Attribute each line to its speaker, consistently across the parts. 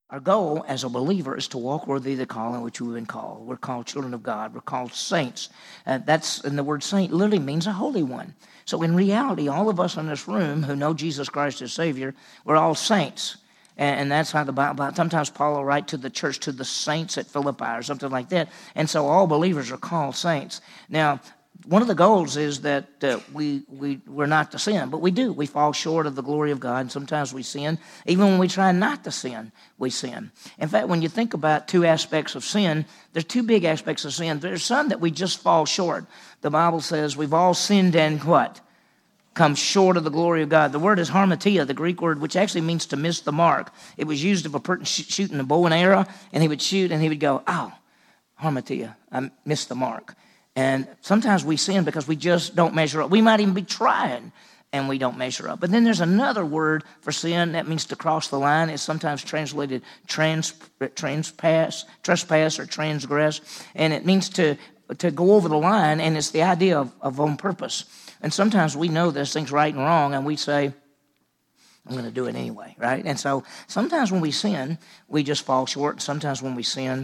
Speaker 1: Our goal as a believer is to walk worthy of the calling which we've been called. We're called children of God. We're called saints. And the word saint literally means a holy one. So in reality, all of us in this room who know Jesus Christ as Savior, we're all saints. And that's how the Bible, sometimes Paul will write to the church, to the saints at Philippi or something like that. And so all believers are called saints. Now, one of the goals is that we're not to sin, but we do. We fall short of the glory of God, and sometimes we sin. Even when we try not to sin, we sin. In fact, when you think about two aspects of sin, there's two big aspects of sin. There's some that we just fall short. The Bible says we've all sinned and what? Come short of the glory of God. The word is harmatia, the Greek word, which actually means to miss the mark. It was used of a person shooting a bow and arrow, and he would shoot, and he would go, "Oh, harmatia, I missed the mark." And sometimes we sin because we just don't measure up. We might even be trying, and we don't measure up. But then there's another word for sin that means to cross the line. It's sometimes translated trespass or transgress, and it means to go over the line, and it's the idea of on purpose. And sometimes we know there's things right and wrong, and we say, I'm going to do it anyway, right? And so sometimes when we sin, we just fall short. Sometimes when we sin,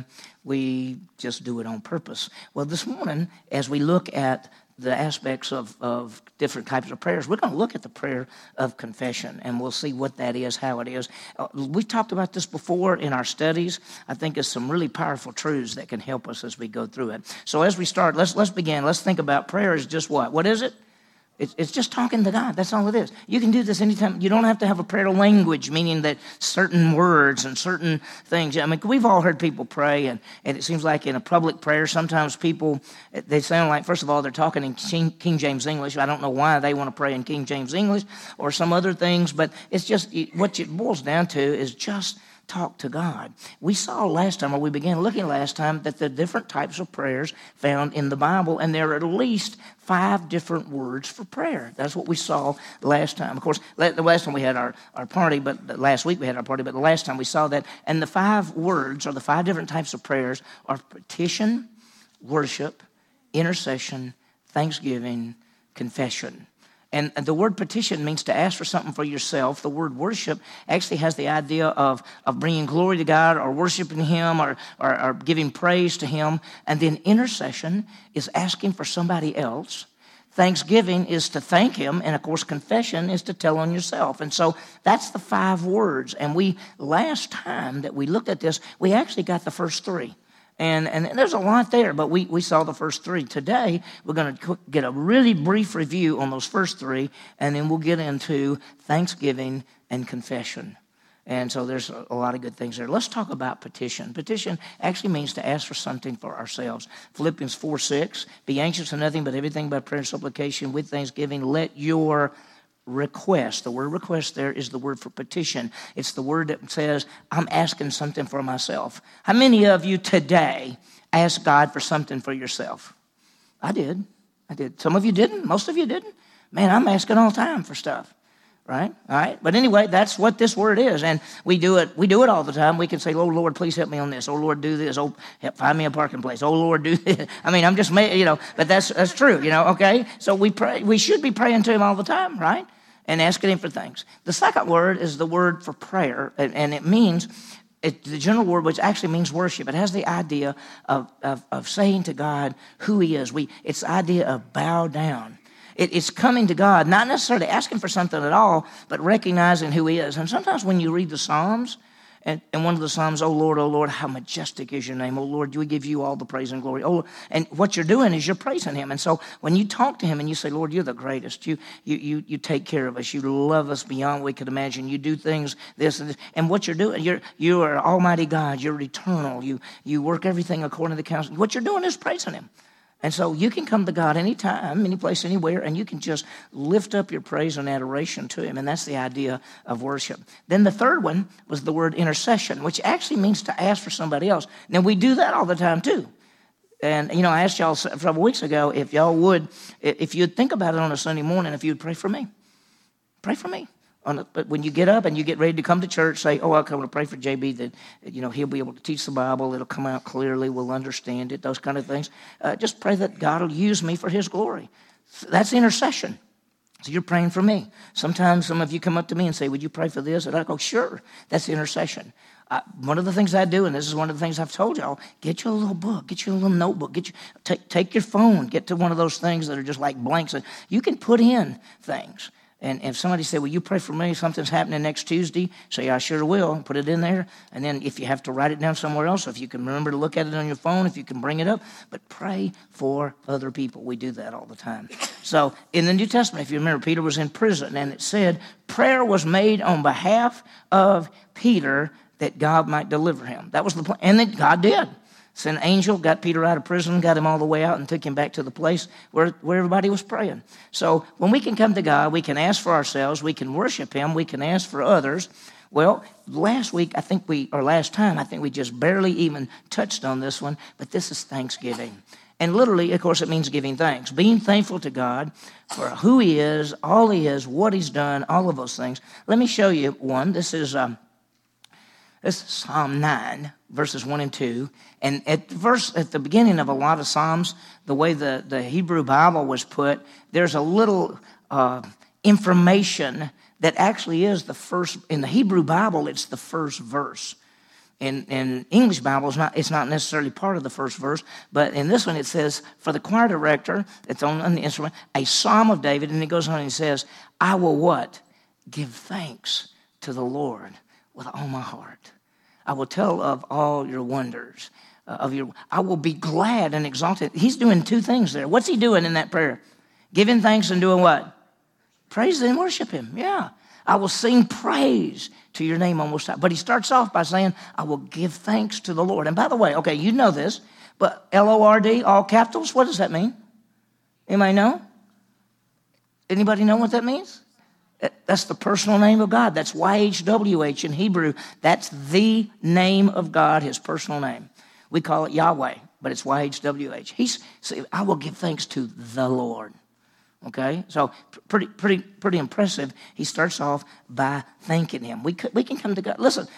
Speaker 1: we just do it on purpose. Well, this morning, as we look at the aspects of different types of prayers, we're going to look at the prayer of confession, and we'll see what that is, how it is. We've talked about this before in our studies. I think it's some really powerful truths that can help us as we go through it. So as we start, let's begin. Let's think about prayer is just what? What is it? It's just talking to God. That's all it is. You can do this anytime. You don't have to have a prayer language, meaning that certain words and certain things. I mean, we've all heard people pray, and it seems like in a public prayer, sometimes people, they sound like, first of all, they're talking in King James English. I don't know why they want to pray in King James English or some other things, but it's just, what it boils down to is just talk to God. We saw last time, or we began looking last time, that the different types of prayers found in the Bible, and there are at least 5 different words for prayer. That's what we saw last time. Of course, the last time we had our party, but last week we had our party, but the last time we saw that, and the 5 words, or the 5 different types of prayers, are petition, worship, intercession, thanksgiving, confession. And the word petition means to ask for something for yourself. The word worship actually has the idea of bringing glory to God or worshiping Him or giving praise to Him. And then intercession is asking for somebody else. Thanksgiving is to thank Him. And, of course, confession is to tell on yourself. And so that's the 5 words. And last time that we looked at this, we actually got the first 3. And there's a lot there, but we saw the first 3. Today, we're going to get a really brief review on those first 3, and then we'll get into thanksgiving and confession. And so there's a lot of good things there. Let's talk about petition. Petition actually means to ask for something for ourselves. Philippians 4:6, be anxious for nothing but everything by prayer and supplication with thanksgiving. Let your request. The word request there is the word for petition. It's the word that says, I'm asking something for myself. How many of you today asked God for something for yourself? I did. Some of you didn't. Most of you didn't. Man, I'm asking all the time for stuff. Right? All right. But anyway, that's what this word is. And we do it all the time. We can say, oh, Lord, please help me on this. Oh, Lord, do this. Oh, find me a parking place. Oh, Lord, do this. I mean, I'm just, but that's true, okay? So we pray. We should be praying to Him all the time, right? And asking Him for things. The second word is the word for prayer, and it means, the general word, which actually means worship. It has the idea of saying to God who He is. It's the idea of bow down. It's coming to God, not necessarily asking for something at all, but recognizing who He is. And sometimes when you read the Psalms, and one of the Psalms, oh Lord, how majestic is your name. Oh Lord, we give you all the praise and glory. Oh, and what you're doing is you're praising Him. And so when you talk to Him and you say, Lord, you're the greatest. You take care of us. You love us beyond we could imagine. You do things this and this. And what you're doing, you are Almighty God. You're eternal. You work everything according to the counsel. What you're doing is praising Him. And so you can come to God anytime, any place, anywhere, and you can just lift up your praise and adoration to Him. And that's the idea of worship. Then the third one was the word intercession, which actually means to ask for somebody else. Now, we do that all the time, too. And, I asked y'all several weeks ago if y'all would, if you'd think about it on a Sunday morning, if you'd pray for me. Pray for me. But when you get up and you get ready to come to church, say, I'll come to pray for JB that, he'll be able to teach the Bible. It'll come out clearly. We'll understand it, those kind of things. Just pray that God will use me for His glory. That's intercession. So you're praying for me. Sometimes some of you come up to me and say, would you pray for this? And I go, sure. That's intercession. One of the things I do, and this is one of the things I've told y'all, get you a little book, get you a little notebook, take your phone, get to one of those things that are just like blanks. And you can put in things. And if somebody said, will you pray for me? Something's happening next Tuesday. Say, I sure will. Put it in there. And then if you have to write it down somewhere else, if you can remember to look at it on your phone, if you can bring it up. But pray for other people. We do that all the time. So in the New Testament, if you remember, Peter was in prison. And it said prayer was made on behalf of Peter that God might deliver him. That was the plan. And that God did. Sent an angel, got Peter out of prison, got him all the way out, and took him back to the place where everybody was praying. So when we can come to God, we can ask for ourselves, we can worship him, we can ask for others. Well, last time, I think we just barely even touched on this one, but this is Thanksgiving. And literally, of course, it means giving thanks. Being thankful to God for who he is, all he is, what he's done, all of those things. Let me show you one. This is Psalm 9, verses 1 and 2. And at the beginning of a lot of Psalms, the way the Hebrew Bible was put, there's a little information that actually is the first. In the Hebrew Bible, it's the first verse. In English Bible, it's not necessarily part of the first verse, but in this one it says, for the choir director, it's on the instrument, a psalm of David, and it goes on and it says, I will what? Give thanks to the Lord with all my heart. I will tell of all your wonders. I will be glad and exalted. He's doing two things there. What's he doing in that prayer? Giving thanks and doing what? Praise and worship him. Yeah. I will sing praise to your name on most high. But he starts off by saying, I will give thanks to the Lord. And by the way, okay, you know this, but L-O-R-D, all capitals, what does that mean? Anybody know? Anybody know what that means? That's the personal name of God. That's YHWH in Hebrew. That's the name of God, his personal name. We call it Yahweh, but it's YHWH. I will give thanks to the Lord. Okay, so pretty impressive. He starts off by thanking him. We can come to God. Listen,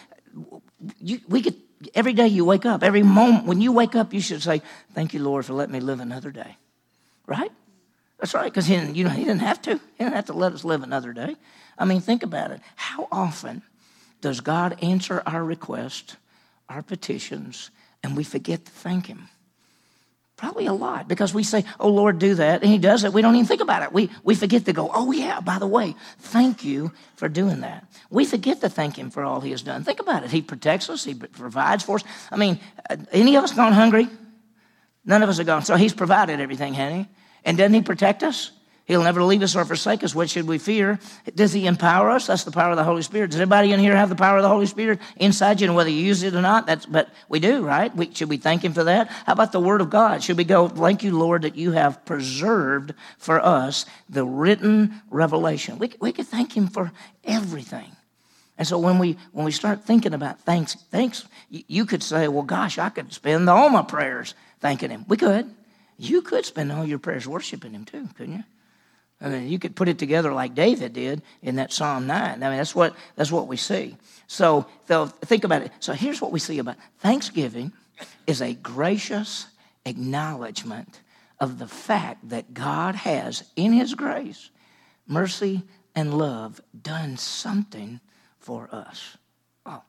Speaker 1: we could every day you wake up, every moment when you wake up, you should say, "Thank you, Lord, for letting me live another day." Right? That's right, because he didn't have to. He didn't have to let us live another day. I mean, think about it. How often does God answer our requests, our petitions, and we forget to thank him? Probably a lot, because we say, oh, Lord, do that, and he does it. We don't even think about it. We forget to go, oh, yeah, by the way, thank you for doing that. We forget to thank him for all he has done. Think about it. He protects us. He provides for us. I mean, any of us gone hungry? None of us are gone. So he's provided everything, hasn't he? And doesn't he protect us? He'll never leave us or forsake us. What should we fear? Does he empower us? That's the power of the Holy Spirit. Does anybody in here have the power of the Holy Spirit inside you? And whether you use it or not, but we do, right? Should we thank him for that? How about the Word of God? Should we go, thank you, Lord, that you have preserved for us the written revelation? We could thank him for everything. And so when we start thinking about thanks, you could say, well, gosh, I could spend all my prayers thanking him. We could. You could spend all your prayers worshiping him too, couldn't you? I mean, you could put it together like David did in that Psalm 9. I mean, that's what we see. So think about it. So here's what we see about Thanksgiving is a gracious acknowledgement of the fact that God has, in his grace, mercy, and love, done something for us. Oh.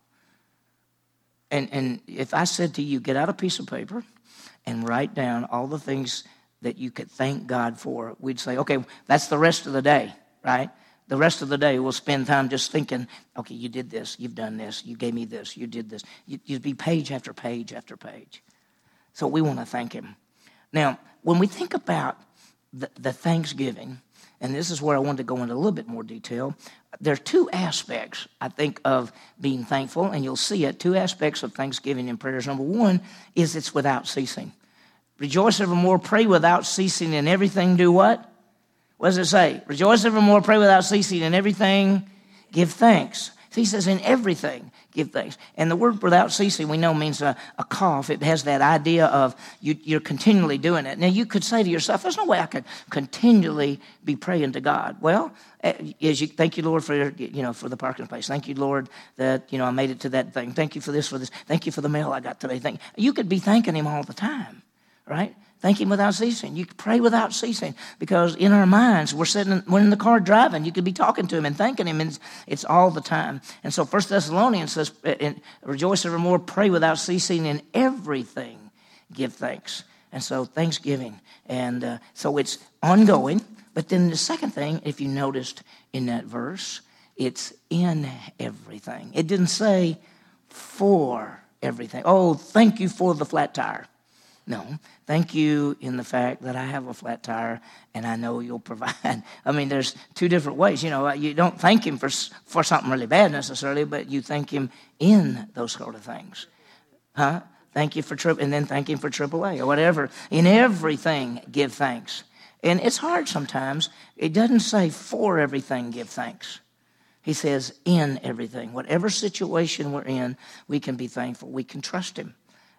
Speaker 1: And if I said to you, get out a piece of paper and write down all the things that you could thank God for, we'd say, okay, that's the rest of the day, right? The rest of the day we'll spend time just thinking, okay, you did this, you've done this, you gave me this, you did this. You'd be page after page after page. So we want to thank him. Now, when we think about the Thanksgiving, and this is where I wanted to go into a little bit more detail, there are two aspects, I think, of being thankful, and you'll see it, two aspects of Thanksgiving and prayers. Number one is it's without ceasing. Rejoice evermore, pray without ceasing, and everything do what? What does it say? Rejoice evermore, pray without ceasing, and everything give thanks. So he says, in everything, give thanks. And the word without ceasing, we know, means a cough. It has that idea of you're continually doing it. Now, you could say to yourself, there's no way I could continually be praying to God. Well, thank you, Lord, for the parking place. Thank you, Lord, that I made it to that thing. Thank you for this, for this. Thank you for the mail I got today. You could be thanking him all the time. Right? Thank him without ceasing. You can pray without ceasing because in our minds, we're in the car driving. You could be talking to him and thanking him, and it's all the time. And so 1 Thessalonians says, rejoice evermore, pray without ceasing, in everything give thanks. And so thanksgiving. And so it's ongoing. But then the second thing, if you noticed in that verse, it's in everything. It didn't say for everything. Oh, thank you for the flat tire. No, thank you in the fact that I have a flat tire and I know you'll provide. I mean, there's two different ways. You know, you don't thank him for something really bad necessarily, but you thank him in those sort of things. Huh? Thank you for and then thank him for AAA or whatever. In everything, give thanks. And it's hard sometimes. It doesn't say for everything, give thanks. He says in everything. Whatever situation we're in, we can be thankful. We can trust him.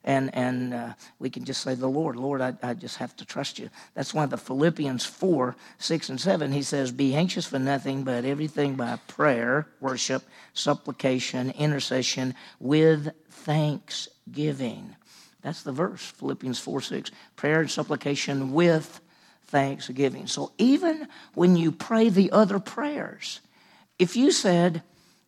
Speaker 1: And we can just say, Lord, I just have to trust you. That's why the Philippians 4, 6, and 7, he says, be anxious for nothing, but everything by prayer, worship, supplication, intercession, with thanksgiving. That's the verse, Philippians 4, 6. Prayer and supplication with thanksgiving. So even when you pray the other prayers, if you said,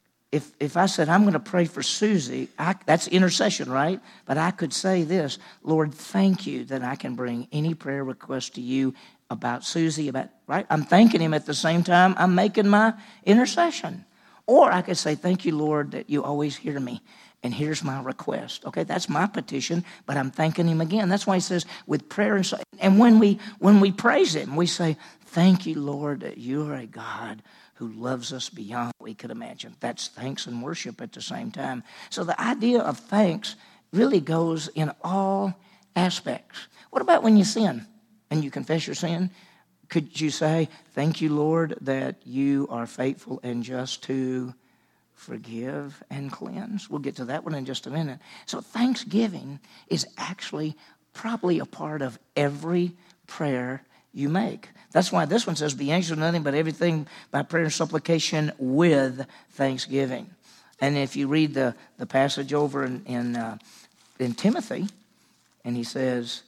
Speaker 1: If I said, I'm going to pray for Susie, that's intercession, right? But I could say this, Lord, thank you that I can bring any prayer request to you about Susie, right? I'm thanking him at the same time I'm making my intercession. Or I could say, thank you, Lord, that you always hear me. And here's my request. Okay, that's my petition, but I'm thanking him again. That's why he says, with prayer and when we praise him, we say, thank you, Lord, that you are a God who loves us beyond what we could imagine. That's thanks and worship at the same time. So the idea of thanks really goes in all aspects. What about when you sin and you confess your sin? Could you say, thank you, Lord, that you are faithful and just to forgive and cleanse? We'll get to that one in just a minute. So thanksgiving is actually probably a part of every prayer you make. That's why this one says, be anxious for nothing, but everything by prayer and supplication with thanksgiving. And if you read the passage over in Timothy, and he says,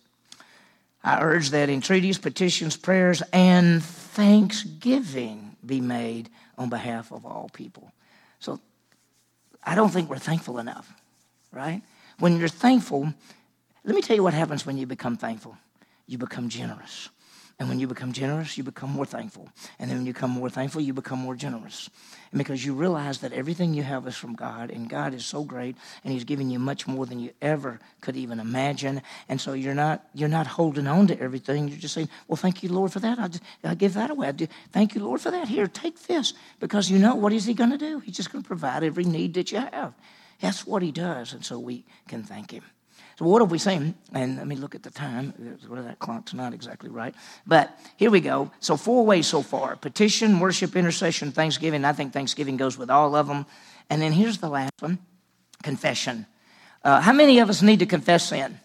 Speaker 1: I urge that entreaties, petitions, prayers, and thanksgiving be made on behalf of all people. So I don't think we're thankful enough, right? When you're thankful, let me tell you what happens when you become thankful. You become generous. And when you become generous, you become more thankful. And then when you become more thankful, you become more generous. And because you realize that everything you have is from God, and God is so great, and he's giving you much more than you ever could even imagine. And so you're not holding on to everything. You're just saying, well, thank you, Lord, for that. I give that away. Thank you, Lord, for that. Here, take this. Because you know, what is he going to do? He's just going to provide every need that you have. That's what he does. And so we can thank him. So what have we seen? And let me look at the time. That clock's not exactly right. But here we go. So 4 ways so far. Petition, worship, intercession, thanksgiving. I think thanksgiving goes with all of them. And then here's the last one, confession. How many of us need to confess sin?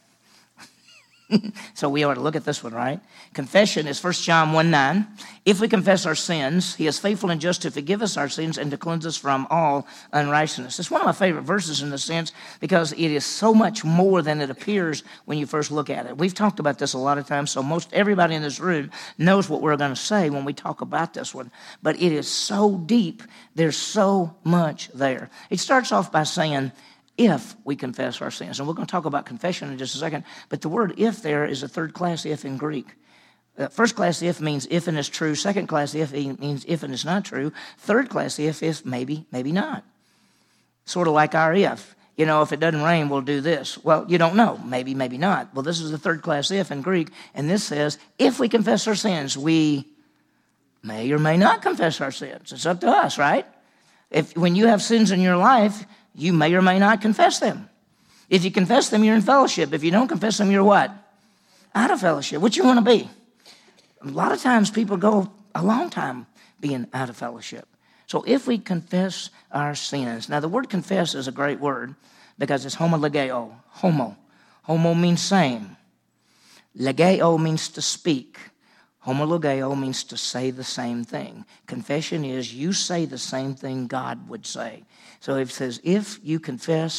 Speaker 1: So we ought to look at this one, right? Confession is 1 John 1:9. If we confess our sins, he is faithful and just to forgive us our sins and to cleanse us from all unrighteousness. It's one of my favorite verses in the sense because it is so much more than it appears when you first look at it. We've talked about this a lot of times, so most everybody in this room knows what we're going to say when we talk about this one. But it is so deep. There's so much there. It starts off by saying, if we confess our sins. And we're going to talk about confession in just a second. But the word if there is a third-class if in Greek. First-class if means if and it's true. Second-class if means if and it's not true. Third-class if is maybe, maybe not. Sort of like our if. You know, if it doesn't rain, we'll do this. Well, you don't know. Maybe, maybe not. Well, this is the third-class if in Greek. And this says, if we confess our sins, we may or may not confess our sins. It's up to us, right? When you have sins in your life, you may or may not confess them. If you confess them, you're in fellowship. If you don't confess them, you're what? Out of fellowship. What you want to be? A lot of times people go a long time being out of fellowship. So if we confess our sins. Now the word confess is a great word because it's homologeo. Homo. Homo means same. Legeo means to speak. Homologeo means to say the same thing. Confession is you say the same thing God would say. So it says if you confess,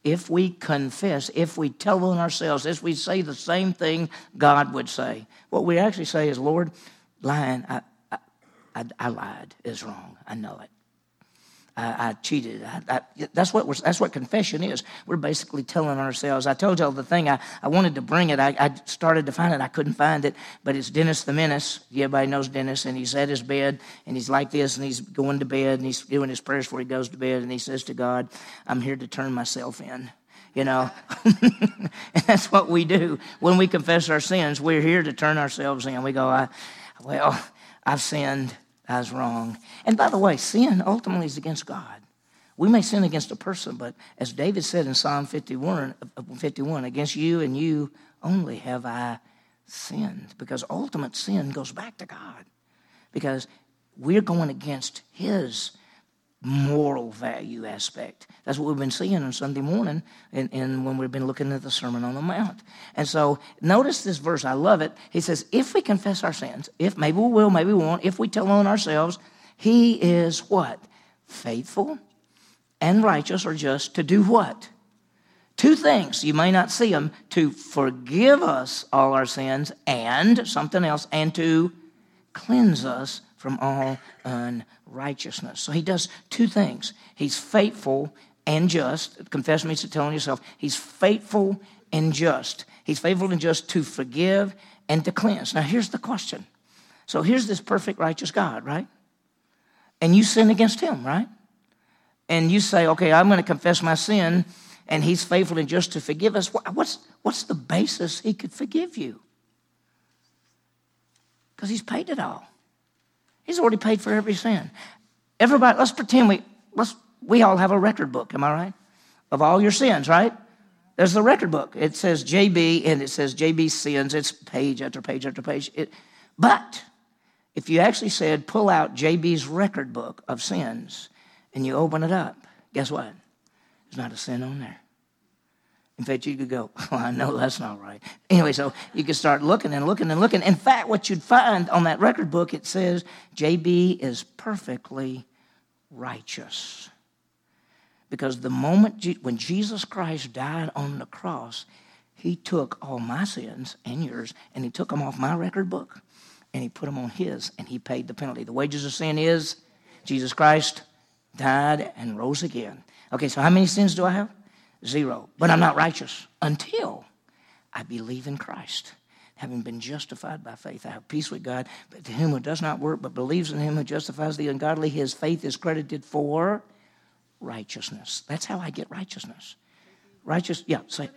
Speaker 1: if we confess, if we tell on ourselves, if we say the same thing God would say. What we actually say is, Lord, lying, I lied is wrong. I know it. I cheated. That's what confession is. We're basically telling ourselves. I told y'all the thing. I wanted to bring it. I started to find it. I couldn't find it. But it's Dennis the Menace. Everybody knows Dennis. And he's at his bed. And he's like this. And he's going to bed. And he's doing his prayers before he goes to bed. And he says to God, I'm here to turn myself in. You know. And that's what we do. When we confess our sins, we're here to turn ourselves in. We go, I've sinned. I was wrong. And by the way, sin ultimately is against God. We may sin against a person, but as David said in Psalm 51, against you and you only have I sinned. Because ultimate sin goes back to God. Because we're going against his moral value aspect. That's what we've been seeing on Sunday morning and when we've been looking at the Sermon on the Mount. And so notice this verse. I love it. He says, if we confess our sins, if maybe we will, maybe we won't, if we tell on ourselves, he is what? Faithful and righteous or just to do what? Two things. You may not see them. To forgive us all our sins and something else, and to cleanse us from all unrighteousness. So he does two things. He's faithful and just. Confess means to tell on yourself. He's faithful and just. He's faithful and just to forgive and to cleanse. Now here's the question. So here's this perfect righteous God, right? And you sin against him, right? And you say, okay, I'm going to confess my sin, and he's faithful and just to forgive us. What's the basis he could forgive you? Because he's paid it all. He's already paid for every sin. Everybody, let's pretend we all have a record book, am I right? Of all your sins, right? There's the record book. It says JB, and it says JB sins. It's page after page after page. But if you actually said, pull out JB's record book of sins, and you open it up, guess what? There's not a sin on there. In fact, you could go, oh, I know that's not right. Anyway, so you could start looking and looking and looking. In fact, what you'd find on that record book, it says, JB is perfectly righteous. Because the moment when Jesus Christ died on the cross, he took all my sins and yours, and he took them off my record book, and he put them on his, and he paid the penalty. The wages of sin is Jesus Christ died and rose again. Okay, so how many sins do I have? 0. But I'm not righteous until I believe in Christ. Having been justified by faith, I have peace with God. But to him who does not work but believes in him who justifies the ungodly, his faith is credited for righteousness. That's how I get righteousness. Righteous, yeah, say.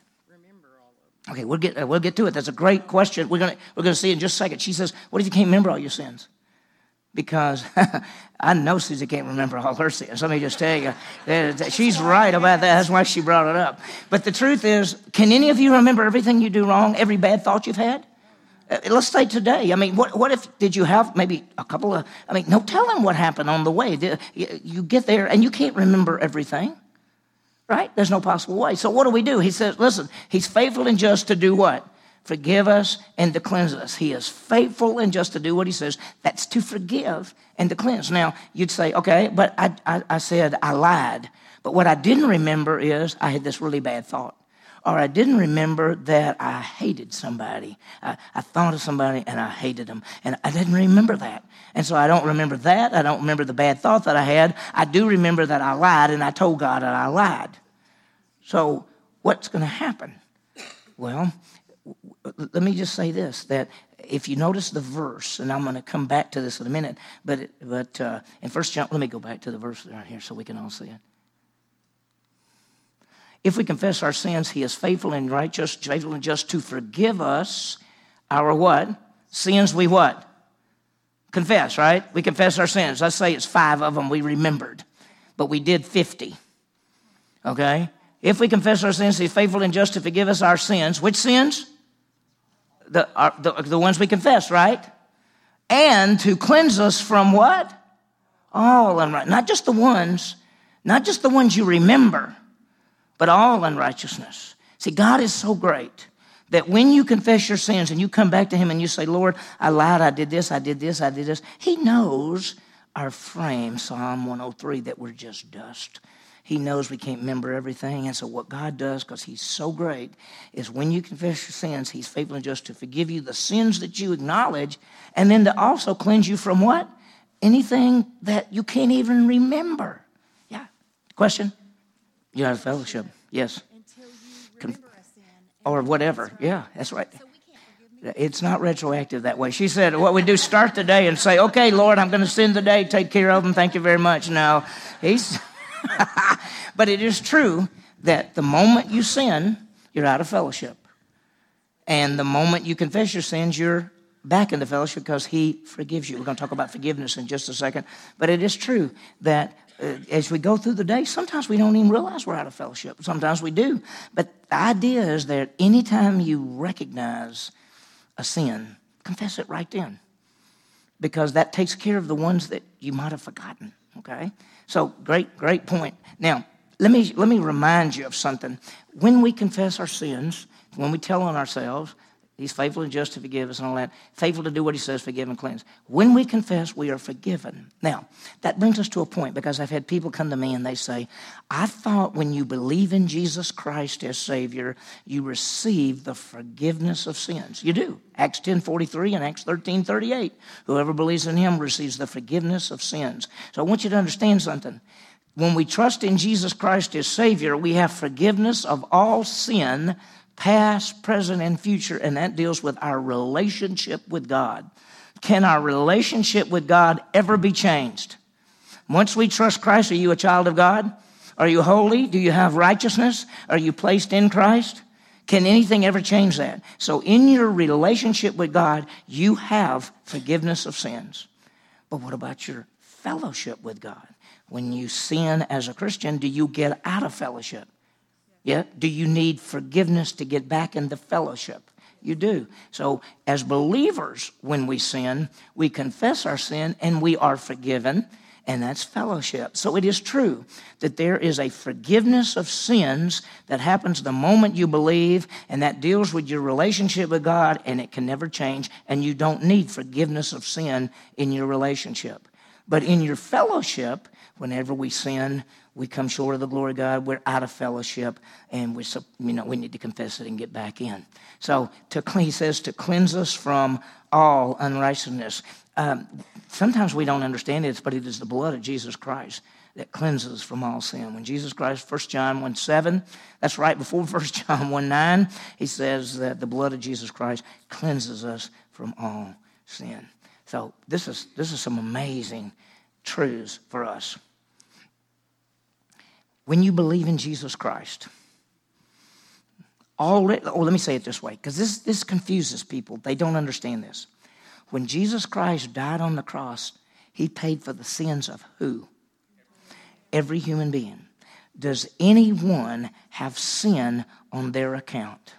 Speaker 1: Okay, we'll get to it. That's a great question. We're gonna see in just a second. She says, "What if you can't remember all your sins?" Because I know Susie can't remember all her sins. Let me just tell you, she's right about that. That's why she brought it up. But the truth is, can any of you remember everything you do wrong, every bad thought you've had? Let's say today. I mean, what if, did you have maybe a couple of, no, tell them what happened on the way. You get there and you can't remember everything, right? There's no possible way. So what do? He says, listen, he's faithful and just to do what? Forgive us and to cleanse us. He is faithful and just to do what he says. That's to forgive and to cleanse. Now, you'd say, okay, but I said I lied. But what I didn't remember is I had this really bad thought. Or I didn't remember that I hated somebody. I thought of somebody and I hated them. And I didn't remember that. And so I don't remember that. I don't remember the bad thought that I had. I do remember that I lied and I told God that I lied. So what's going to happen? Well, let me just say this, that if you notice the verse, and I'm going to come back to this in a minute, but in 1 John, let me go back to the verse right here so we can all see it. If we confess our sins, he is faithful and righteous, faithful and just to forgive us our what? Sins we what? Confess, right? We confess our sins. Let's say it's 5 of them we remembered, but we did 50, okay? If we confess our sins, he's faithful and just to forgive us our sins. Which sins? The ones we confess, right? And to cleanse us from what? All unrighteousness. Not just the ones you remember, but all unrighteousness. See, God is so great that when you confess your sins and you come back to him and you say, Lord, I lied, I did this, I did this, I did this. He knows our frame, Psalm 103, that we're just dust. He knows we can't remember everything. And so what God does, because he's so great, is when you confess your sins, he's faithful and just to forgive you the sins that you acknowledge, and then to also cleanse you from what? Anything that you can't even remember. Yeah. Question? You're out of fellowship. Yes.
Speaker 2: Until you remember a sin.
Speaker 1: Or whatever. Yeah, that's right. So we can't forgive me. It's not retroactive that way. She said, what we do, start the day and say, okay, Lord, I'm going to sin today. Take care of them. Thank you very much. No, he's... But it is true that the moment you sin, you're out of fellowship. And the moment you confess your sins, you're back into fellowship because he forgives you. We're going to talk about forgiveness in just a second. But it is true that as we go through the day, sometimes we don't even realize we're out of fellowship. Sometimes we do. But the idea is that anytime you recognize a sin, confess it right then. Because that takes care of the ones that you might have forgotten. Okay? So great point. Now, let me remind you of something. When we confess our sins, when we tell on ourselves, he's faithful and just to forgive us and all that, faithful to do what he says, forgive and cleanse. When we confess, we are forgiven. Now, that brings us to a point, because I've had people come to me and they say, I thought when you believe in Jesus Christ as Savior, you receive the forgiveness of sins. You do. Acts 10:43 and Acts 13:38. Whoever believes in him receives the forgiveness of sins. So I want you to understand something. When we trust in Jesus Christ as Savior, we have forgiveness of all sin, past, present, and future, and that deals with our relationship with God. Can our relationship with God ever be changed? Once we trust Christ, are you a child of God? Are you holy? Do you have righteousness? Are you placed in Christ? Can anything ever change that? So in your relationship with God, you have forgiveness of sins. But what about your fellowship with God? When you sin as a Christian, do you get out of fellowship? Yeah? Do you need forgiveness to get back into fellowship? You do. So as believers, when we sin, we confess our sin and we are forgiven, and that's fellowship. So it is true that there is a forgiveness of sins that happens the moment you believe, and that deals with your relationship with God, and it can never change, and you don't need forgiveness of sin in your relationship. But in your fellowship, whenever we sin, we come short of the glory of God, we're out of fellowship, and we need to confess it and get back in. So he says to cleanse us from all unrighteousness. Sometimes we don't understand it, but it is the blood of Jesus Christ that cleanses from all sin. When Jesus Christ, 1 John 1:7, that's right before 1 John 1:9, he says that the blood of Jesus Christ cleanses us from all sin. So this is some amazing truths for us. When you believe in Jesus Christ, let me say it this way, because this confuses people. They don't understand this. When Jesus Christ died on the cross, he paid for the sins of who? Every human being. Does anyone have sin on their account?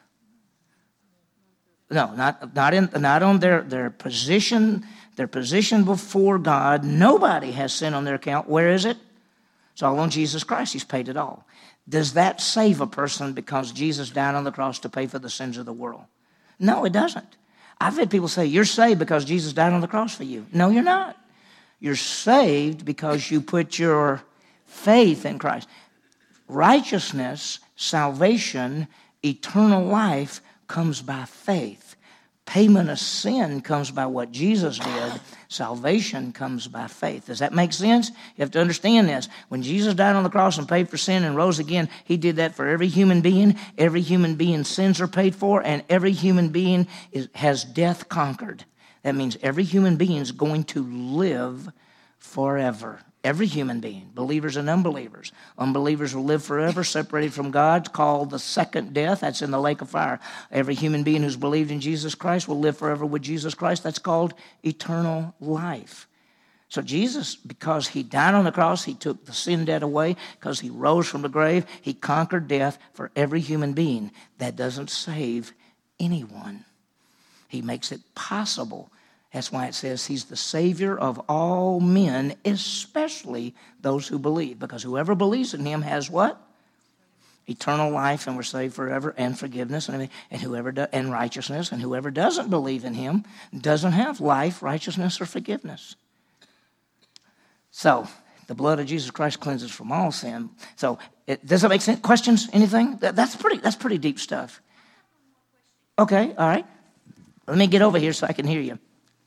Speaker 1: No, not on their position. Their position before God. Nobody has sin on their account. Where is it? It's all on Jesus Christ. He's paid it all. Does that save a person because Jesus died on the cross to pay for the sins of the world? No, it doesn't. I've had people say, you're saved because Jesus died on the cross for you. No, you're not. You're saved because you put your faith in Christ. Righteousness, salvation, eternal life comes by faith. Payment of sin comes by what Jesus did. Salvation comes by faith. Does that make sense? You have to understand this. When Jesus died on the cross and paid for sin and rose again, he did that for every human being. Every human being's sins are paid for, and every human being has death conquered. That means every human being is going to live forever. Every human being, believers and unbelievers. Unbelievers will live forever, separated from God, called the second death. That's in the lake of fire. Every human being who's believed in Jesus Christ will live forever with Jesus Christ. That's called eternal life. So Jesus, because he died on the cross, he took the sin debt away. Because he rose from the grave, he conquered death for every human being. That doesn't save anyone. He makes it possible. That's why it says he's the Savior of all men, especially those who believe. Because whoever believes in him has what? Eternal life, and we're saved forever, and forgiveness, and and righteousness. And whoever doesn't believe in him doesn't have life, righteousness, or forgiveness. So The blood of Jesus Christ cleanses from all sin. So does that make sense? Questions? Anything? That's pretty deep stuff. Okay, all right. Let me get over here so I can hear you.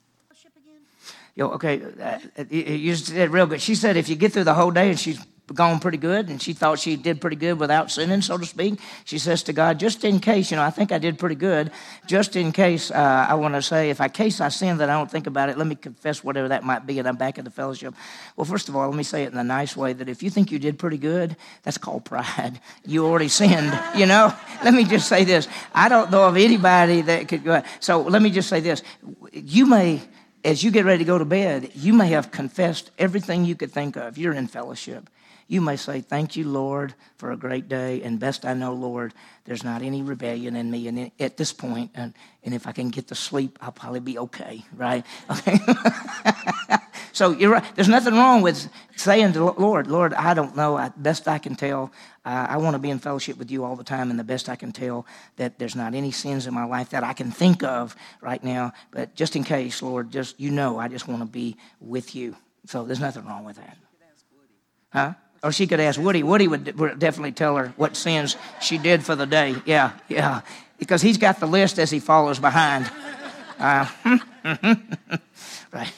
Speaker 1: Okay, you said real good. She said if you get through the whole day and she's gone pretty good and she thought she did pretty good without sinning, so to speak, she says to God, just in case, I think I did pretty good. Just in case, I want to say, if I sin that I don't think about it, let me confess whatever that might be and I'm back in the fellowship. Well, first of all, let me say it in a nice way that if you think you did pretty good, that's called pride. You already sinned, Let me just say this. I don't know of anybody that could go. So let me just say this. You may, as you get ready to go to bed, you may have confessed everything you could think of. You're in fellowship. You may say, thank you, Lord, for a great day. And best I know, Lord, there's not any rebellion in me. And at this point, and if I can get to sleep, I'll probably be okay, right? Okay. So you're right. There's nothing wrong with saying to Lord, I don't know. Best I can tell, I want to be in fellowship with you all the time. And the best I can tell that there's not any sins in my life that I can think of right now. But just in case, Lord, I just want to be with you. So there's nothing wrong with that. Huh? Or she could ask Woody. Woody would definitely tell her what sins she did for the day. Yeah. Because he's got the list as he follows behind. Right.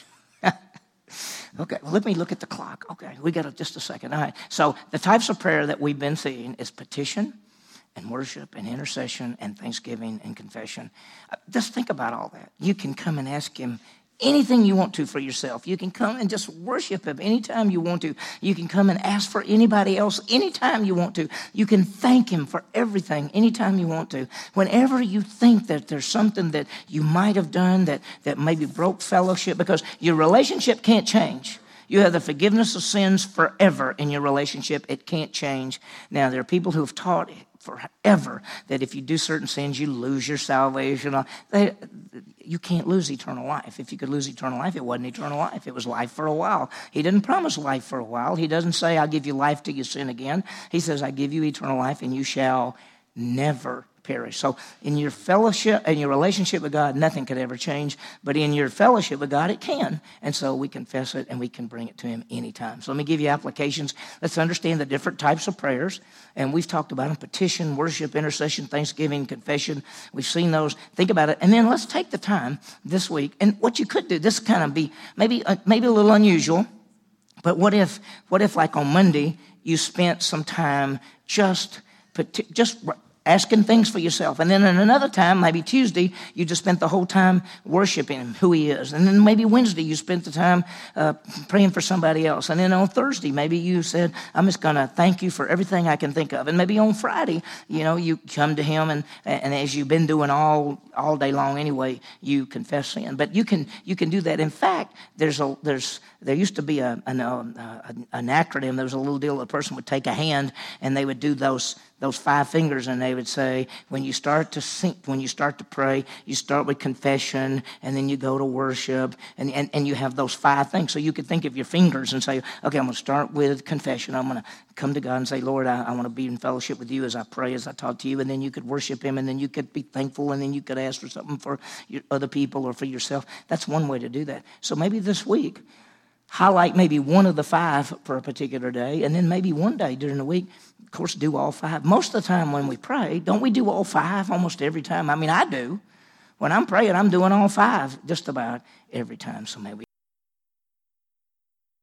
Speaker 1: Okay, well, let me look at the clock. Okay, we got just a second. All right. So the types of prayer that we've been seeing is petition and worship and intercession and thanksgiving and confession. Just think about all that. You can come and ask him anything you want to for yourself. You can come and just worship him anytime you want to. You can come and ask for anybody else anytime you want to. You can thank him for everything anytime you want to. Whenever you think that there's something that you might have done that maybe broke fellowship, because your relationship can't change. You have the forgiveness of sins forever in your relationship. It can't change. Now, there are people who have taught forever that if you do certain sins, you lose your salvation. You can't lose eternal life. If you could lose eternal life, it wasn't eternal life. It was life for a while. He didn't promise life for a while. He doesn't say, I'll give you life till you sin again. He says, I give you eternal life and you shall never perish. So in your fellowship and your relationship with God, nothing could ever change. But in your fellowship with God, it can. And so we confess it and we can bring it to him anytime. So let me give you applications. Let's understand the different types of prayers. And we've talked about them: petition, worship, intercession, thanksgiving, confession. We've seen those. Think about it. And then let's take the time this week. And what you could do, this kind of be maybe a little unusual. But what if like on Monday, you spent some time just asking things for yourself. And then in another time, maybe Tuesday, you just spent the whole time worshiping him, who he is. And then maybe Wednesday, you spent the time praying for somebody else. And then on Thursday, maybe you said, I'm just going to thank you for everything I can think of. And maybe on Friday, you come to him and as you've been doing all day long anyway, you confess sin. But you can do that. In fact, there used to be an acronym. There was a little deal. A person would take a hand and they would do those 5 fingers, and they would say, when you start to pray, you start with confession, and then you go to worship, and you have those 5 things. So you could think of your fingers and say, okay, I'm going to start with confession. I'm going to come to God and say, Lord, I want to be in fellowship with you as I pray, as I talk to you. And then you could worship him, and then you could be thankful, and then you could ask for something for your other people or for yourself. That's one way to do that. So maybe this week, highlight maybe one of the 5 for a particular day, and then maybe one day during the week, of course, do all 5. Most of the time when we pray, don't we do all 5 almost every time? I mean, I do. When I'm praying, I'm doing all 5 just about every time. So maybe